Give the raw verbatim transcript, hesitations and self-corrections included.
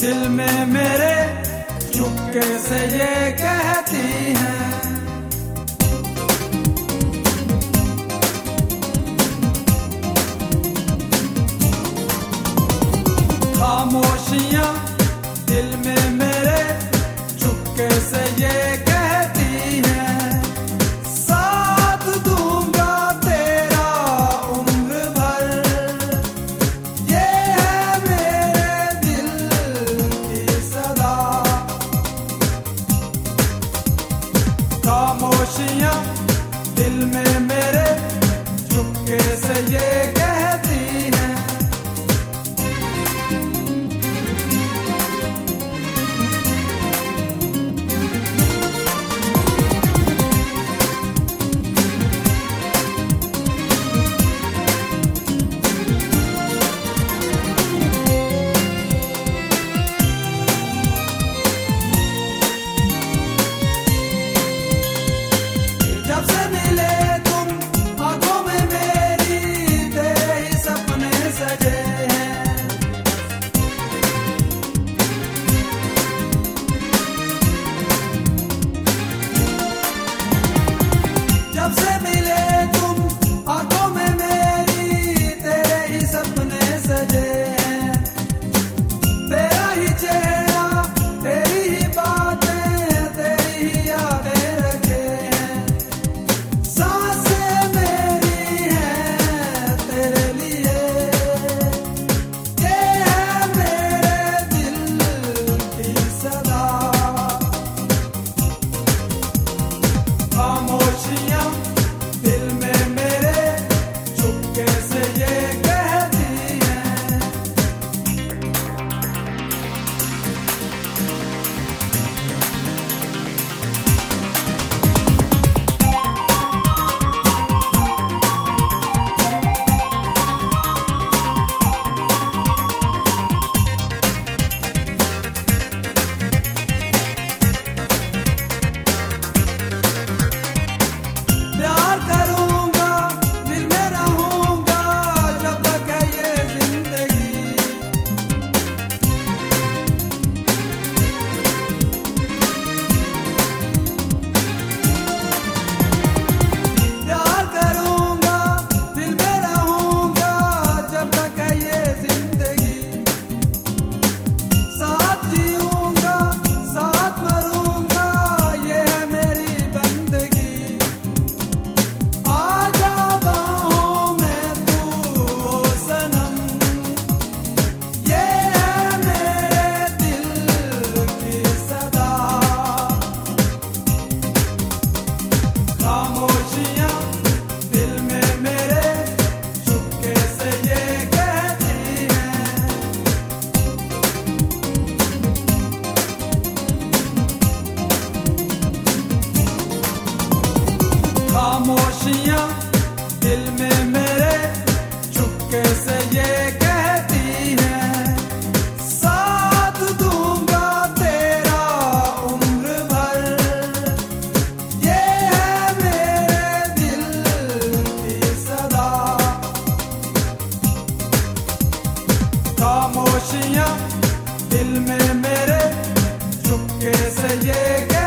दिल में मेरे चुपके से ये कहती हैं, खामोशियां दिल में मेरे चुपके से ये कहती हैं, साथ दूंगा तेरा उम्र भर, ये है मेरे दिल की सदा। खामोशियां दिल में मेरे चुपके से ये कहती हैं, जब से मिले तुम आंखों में मेरी तेरे ही सपने सजे हैं, जब से मिले तुम आंखों में मेरी तेरे ही सपने सजे हैं, तेरा ही चेहरा तेरी ही बातें तेरी ही यादें रखे हैं, सांसें मेरी हैं तेरे लिए, ये है मेरे दिल की सदा। खामोशियां दिल में मेरे चुपके से ये कहती हैं, प्यार करूंगा दिल में रहूंगा जब तक है ये जिंदगी, प्यार करूंगा दिल में रहूंगा जब तक है ये जिंदगी, साथ जीऊंगा साथ मरूंगा ये है मेरी बंदगी, आजा बाहों में तू ओ सनम, ये है मेरे दिल की सदा। खामोशियां दिल में मेरे चुपके से ये कहती हैं, खामोशियां दिल में मेरे चुपके से ये कहती हैं, साथ दूंगा तेरा उम्र भर, ये है मेरे दिल की सदा। खामोशियां दिल में मेरे चुपके से ये कहती